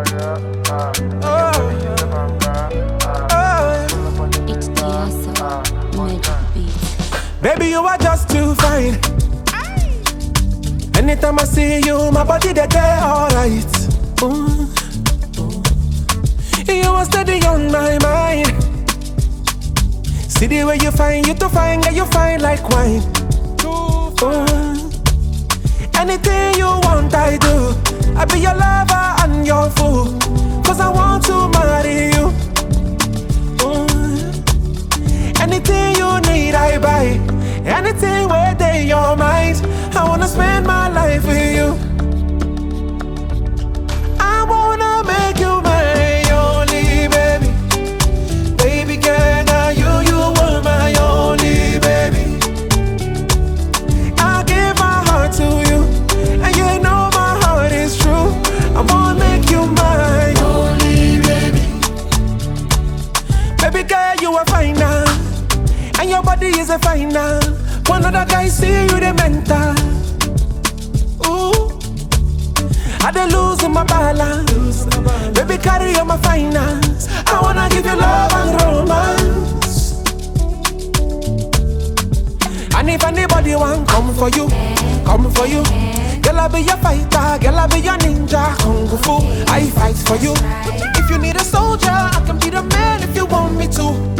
It's the Magic Beats. Baby, you are just too fine. Anytime I see you, my body they get alright. You are steady on my mind. See the way you find, you too fine, girl, you fine like wine. Anything you want, I do. I be your lover and your fool. Cause I want to marry you. Anything you need, I buy. Anything where they your mind. I wanna spend my life with you. I wanna make you my only baby. Baby girl, now you were my only baby. I give my heart to you, and you know my heart is true. I wanna make you my only baby. Baby girl, you are fine now, and your body is a fine now. One other guy see you, the mental. Ooh, I dey losing my balance. Baby, carry on my finance. I wanna give you love and romance. And if anybody want come for you, come for you. Girl, I be your fighter, girl, I be your ninja. Kung Fu, I fight for you. If you need a soldier, I can be the man if you want me to.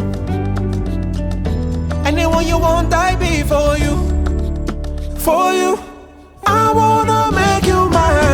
Anyone you want, I be for you. For you, I wanna make you mine.